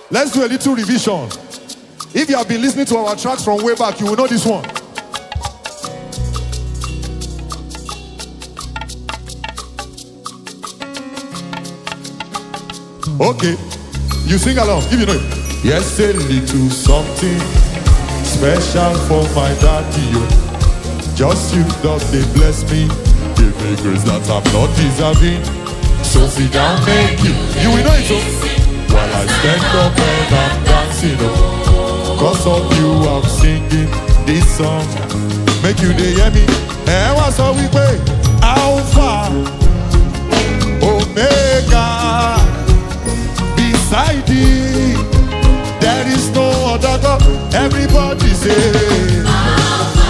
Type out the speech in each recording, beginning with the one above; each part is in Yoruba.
Let's do a little revision. If you have been listening to our tracks from way back, you will know this one. Okay, you sing along, if you know it. Yes, a little something special for my daddy. Just you that they bless me, give me grace that I'm not deserving. So sit down, make it. You will know it, so while I stand up and I'm dancing, cause of you I'm singing this song. Make you they hear me. And what's all we pay? Alpha, Omega. Beside thee, there is no other God. Everybody say Alpha,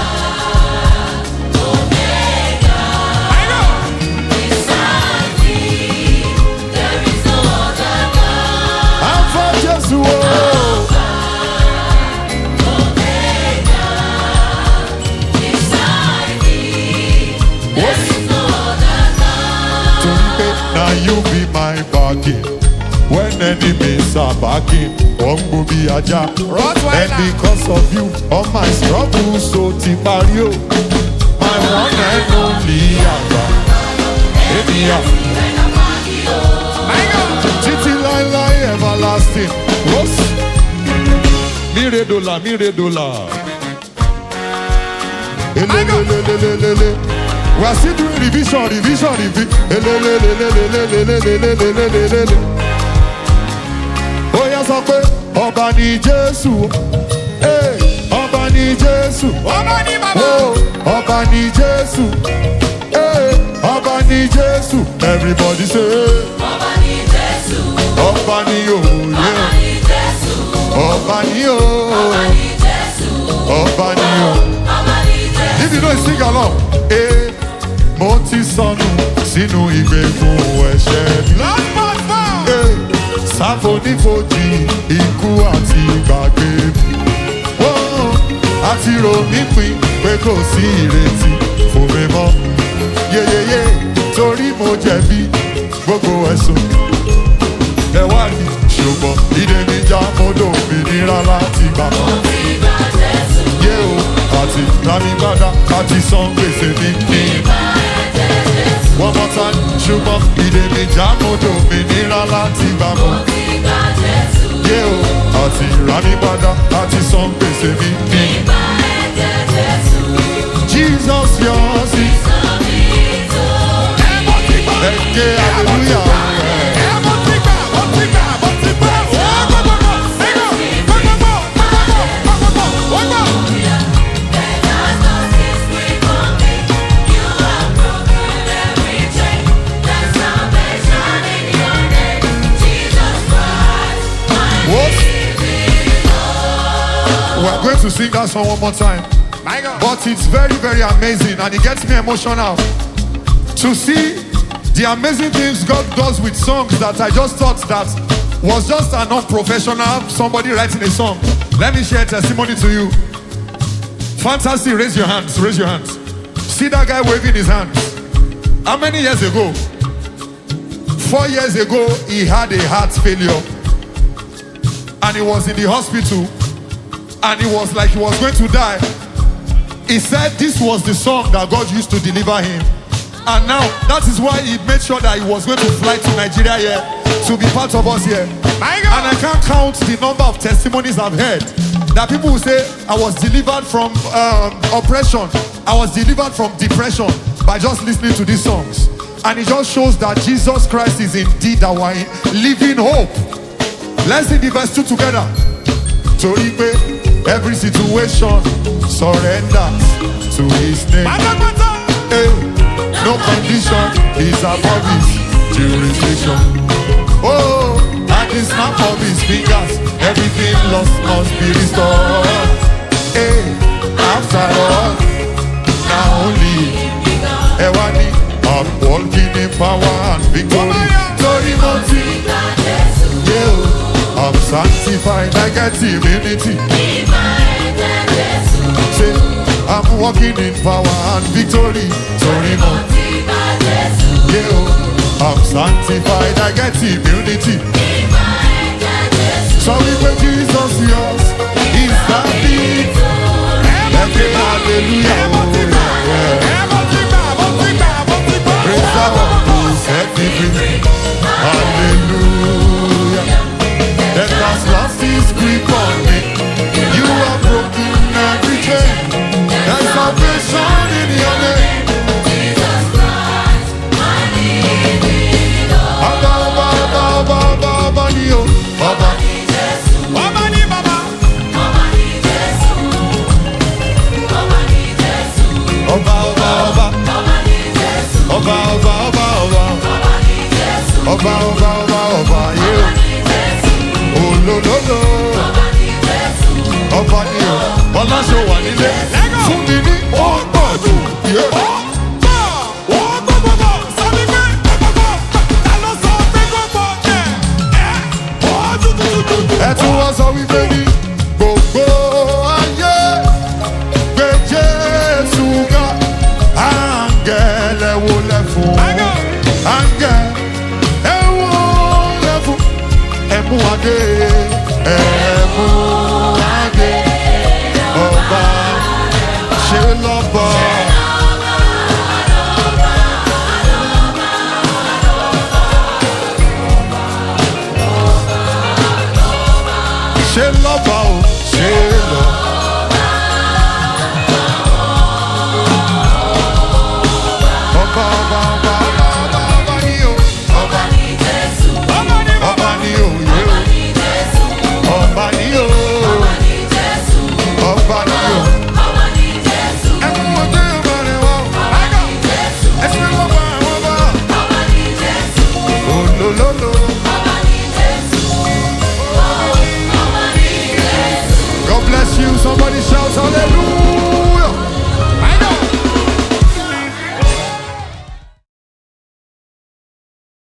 Omega. I know. Beside thee, there is no other God. Alpha, Jesus. Alpha, Omega. Beside thee, there is no other God. Now you be my bargain. When enemies are backing, Bongo be aja. And because of you, all my struggles so tipario. My one and only Abba. Titi lie everlasting. Rose. Mire dola. We are still doing revision. Oh yes, Ọba ni Jésù, Ọba ni Jésù, Ọba ni Baba, Ọba ni Jésù, Ọba ni Jésù. Everybody say, Ọba ni Jésù, Ọba ni o, Ọba ni Jésù, Ọba ni o, Ọba ni Jésù, Ọba ni o. Ọba ni Jésù. If you know, sing along. Mo ti sọnù sínú ìgbèkùn ẹ̀ṣẹ̀. Sáfonífojì ikú àti ìgbàgbé. Àti rò mí pin pé kò sí ìrètí fún mi mọ́. Yeyeye torí mo jẹ̀bi gbogbo ẹ̀sùn. Ẹ wá ní ṣùgbọ́n ìdè mi já mọ́dọ̀ òmìnira láti gbà mọ́. Yé o àti rámígbádá àti san gbèsè mi ní. One more time, ṣùgbọ́n ìdè mi já mọ́dọ̀ òmìnira láti gbà mọ́. Yé o àti rámígbádá àti san gbèsè mi ní. Jesus yours is. Ẹ̀kẹ́ hallelujah. We're going to sing that song one more time. But it's very, very amazing and it gets me emotional to see the amazing things God does with songs that I just thought that was just an unprofessional somebody writing a song. Let me share a testimony to you. Fantasy, raise your hands, raise your hands. See that guy waving his hands. How many years ago? 4 years ago, he had a heart failure and he was in the hospital and he was like he was going to die. He said this was the song that God used to deliver him. And now, that is why he made sure that he was going to fly to Nigeria here to be part of us here. And I can't count the number of testimonies I've heard that people will say, I was delivered from oppression. I was delivered from depression by just listening to these songs. And it just shows that Jesus Christ is indeed our living hope. Let's sing the verse 2 together. Torí pé every situation surrenders to his name. No condition is above his jurisdiction. Oh, at the snap of his fingers, everything lost must be restored. Hey, after all, now only Ewani, I'm walking in power and victory. Tori Monty, I'm sanctified, I get immunity. Say, I'm walking in power and victory. Tori Monty, I'm sanctified, I get immunity. So we Jesus, yours is the victory. Hallelujah. Praise the Lord who set me free. Hallelujah. That has lost his grip on me. You have broken every chain. There's salvation in your name. Jesus Christ, my living Lord. Baba, Baba, Baba, Baba, Nio, Baba. Ọba ni Baba. Ọba ni Jésù. Ọba ni Jésù. Oba, Oba, Oba. Ọba ni Jésù. Oba, Oba, Oba, Oba. Ọba ni Jésù. Oba, Oba, Oba, Oba, Ọba yeah. ni Jésù. Oh, lo, lo, lo. Ọba ni Jésù. Ọba ni o, Ọláṣọ wà nílé. Fún mi ní ọgbọ̀dù. Ẹ tún wá sọ wípé.